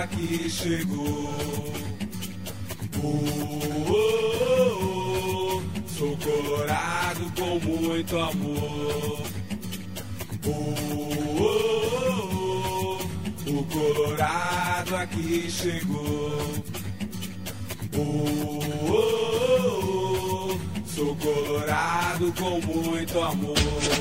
aqui chegou. Sou colorado com muito amor. O colorado aqui chegou. Sou colorado com muito amor.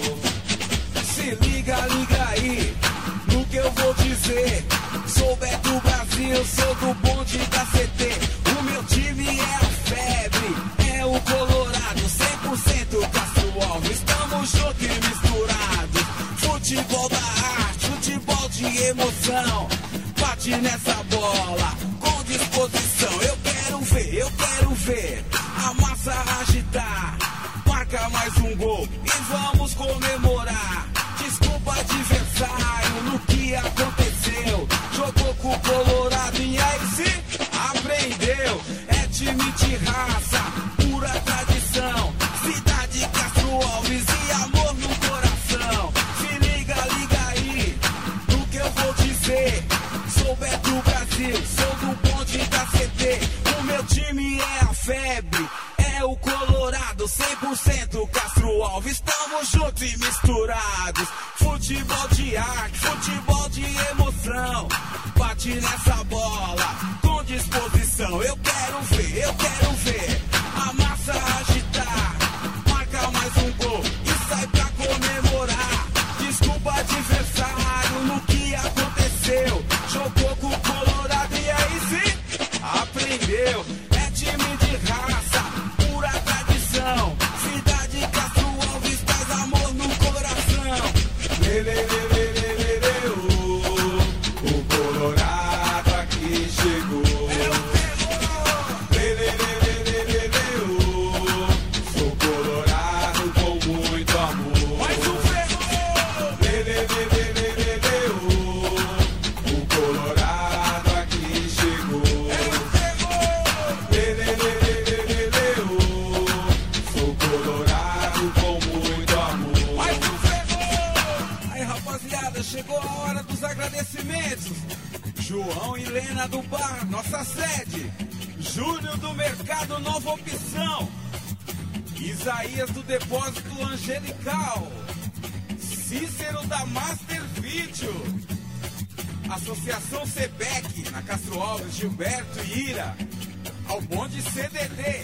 Se liga, liga aí no que eu vou dizer. Sou Beto Brasil, sou do bonde da CT. O meu time é a febre, é o colorado, 100% Castro Alves. Estamos juntos e misturados. Futebol da arte, futebol de emoção. Bate nessa bola com disposição. Eu quero ver a massa agitar. Marca mais um gol e vamos comemorar. Desculpa adversário no que aconteceu. Jogou com o colorado e aí sim aprendeu. É time de raça, pura tradição. Cidade Castro Alves e amor no coração. Se liga, liga aí no que eu vou dizer. Sou Beto Brasil, sou do bonde da CT. O meu time é a febre, é o colorado, 100% Castro Alves. Estamos juntos e misturados. Futebol de arte, futebol de emoção. Bate nessa bola com disposição. Eu quero ver a massa agitar. Marca mais um gol e sai pra comemorar. Desculpa adversário no que aconteceu. Jogou com o colorado e aí sim aprendeu. É time de raça, pura tradição. Cidade Castro Alves traz amor no coração. Lê, lê, lê, lê, lê, lê, lê, o colorado aqui chegou. É o terror. Lê, lê, lê, lê, lê, lê, lê, sou colorado com muito amor. Mais um ferrou. Lê, lê, lê, lê, lê, lê, lê, o colorado aqui chegou. É o terror. Lê, lê, lê, lê, lê, lê, lê, sou colorado com muito amor. Mais um ferrou. Aí, rapaziada, chegou a hora dos agradecimentos. João e Lena do bar, nossa sede. Júnior do Mercado Nova Opção. Isaías do Depósito Angelical. Cícero da Master Video. Associação Sebec, na Castro Alves, Gilberto e Ira. Ao bonde CDD.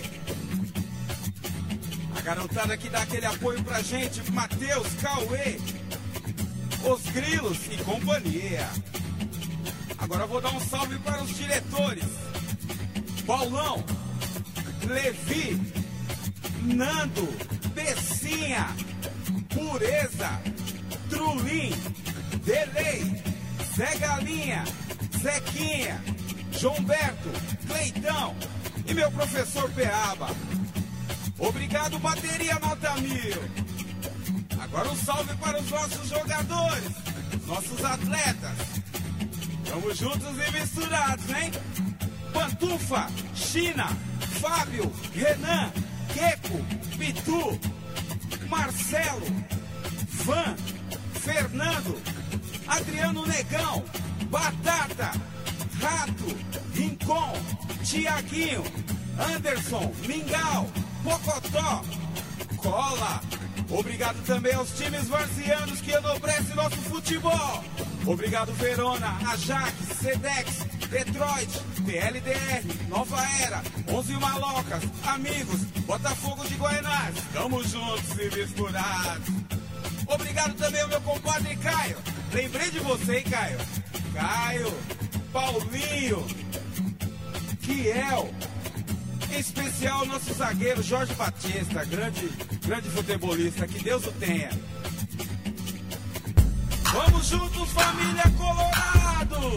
A garotada que dá aquele apoio pra gente, Matheus, Cauê, Os Grilos e companhia. Agora eu vou dar um salve para os diretores. Paulão, Levi, Nando, Bessinha, Pureza, Trulim, Delay, Zé Galinha, Zequinha, Joãoberto, Cleitão e meu professor Peaba. Obrigado, bateria nota 1000. Agora um salve para os nossos jogadores, nossos atletas. Estamos juntos e misturados, hein? Pantufa, China, Fábio, Renan, Queco, Pitu, Marcelo, Van, Fernando, Adriano Negão, Batata, Rato, Rincon, Tiaguinho, Anderson, Mingau, Pocotó, Cola. Obrigado também aos times varzianos que enobrecem nosso futebol. Obrigado Verona, Ajax, Sedex, Detroit, PLDR, Nova Era, 11 Malocas, Amigos, Botafogo de Guaianazes. Tamo juntos e misturados. Obrigado também ao meu compadre Caio. Lembrei de você, hein, Caio? Caio, Paulinho, Kiel. Em especial nosso zagueiro Jorge Batista, grande futebolista, que Deus o tenha. Vamos juntos, família Colorado!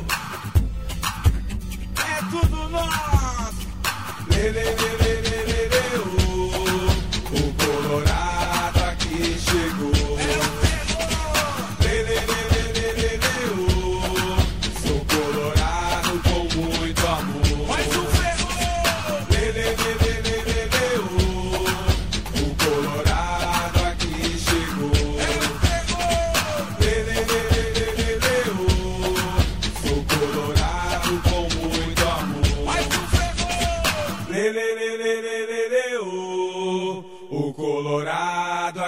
É tudo nosso! Lê, lê, lê, lê, lê, lê, lê, o Colorado aqui chegou. É o terror! Lê, lê, lê, lê, lê, lê, lê, sou colorado com muito amor. Mais um ferrou! Lê, lê, lê, lê, lê, lê, lê, o Colorado aqui chegou. É o terror! Lê, lê, lê, lê, lê, lê, sou colorado com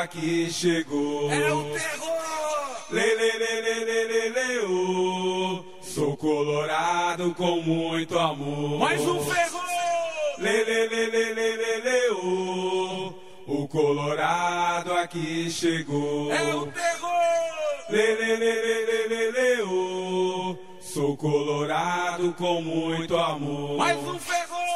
aqui chegou. É o terror! Lê, lê, lê, lê, lê, lê, lê, oh. Sou colorado com muito amor. Mais um ferrou! Lê, lê, lê, lê, lê, lê, lê, oh. O colorado aqui chegou. É o terror! Lê, lê, lê, lê, lê, lê, lê, oh. Sou colorado com muito amor. Mais um ferrou!